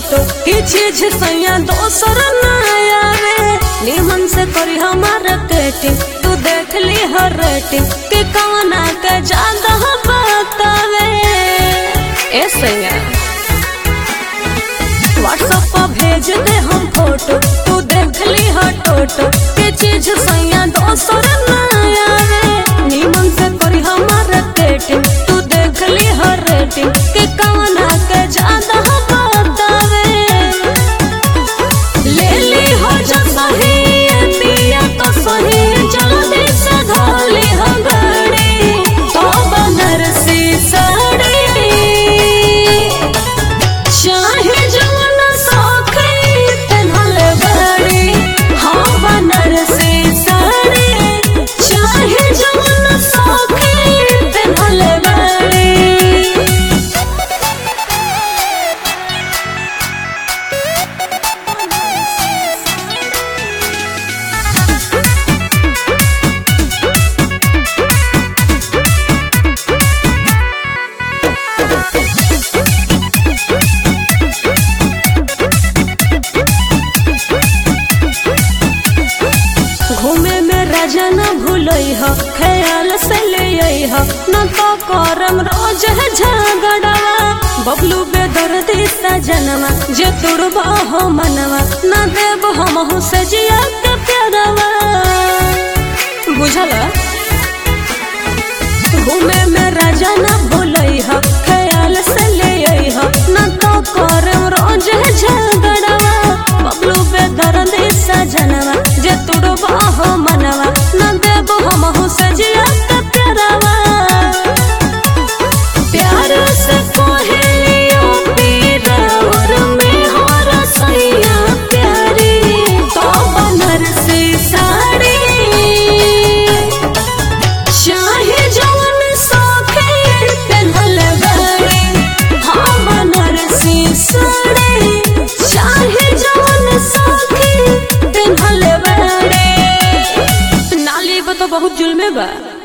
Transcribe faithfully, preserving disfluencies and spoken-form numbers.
Photo की चीज सैया दोसर ना आवे निमन से करी हमारा केटिंग तू देख ली हर रेटिंग के कवना के ज्यादा बतावे ए सैया व्हाट्सएप पर भेज दे हम फोटो तू देख ली हर टोटो के चीज सैया दोसर ना आवे निमन से करी हमारा केटिंग तू देख ली हर रेटिंग के कवना के ज्यादा बतावे ले ली हो जो सही पिया तो सही जल्दी से धोली हो गाड़ी तो बनारसी साड़ी चाहे जवन सौखी पहनले बाड़ी हाँ बनारसी साड़ी चाहे जवन सौखी पहनले बाड़ी घूमे में राजा न भूलई हो ख्याल से ले हो न तो करम रोज है झगड़वा बबलू बेदर्दी सजनवा जे तुरबा हो मनवा न देव हम से जिया के प्यारवा बुझला घूमे में राजा न भूलई हो ख्याल से ले हो न तो करम रोज है झगड़वा बबलू बेदर्दी सजनवा जे तुरबा हो मनवा न देव हम से जिया के प्यारवा प्यार से कोहेलियो पीरा और में हो रसैया प्यारी तो बनारसी साड़ी चाहे जवन सौखी पहनले बाड़ी हाँ बनारसी साड़ी चाहे जवन सौखी पहनले बाड़ी नाली बा तो बहुत जुल्मे बा।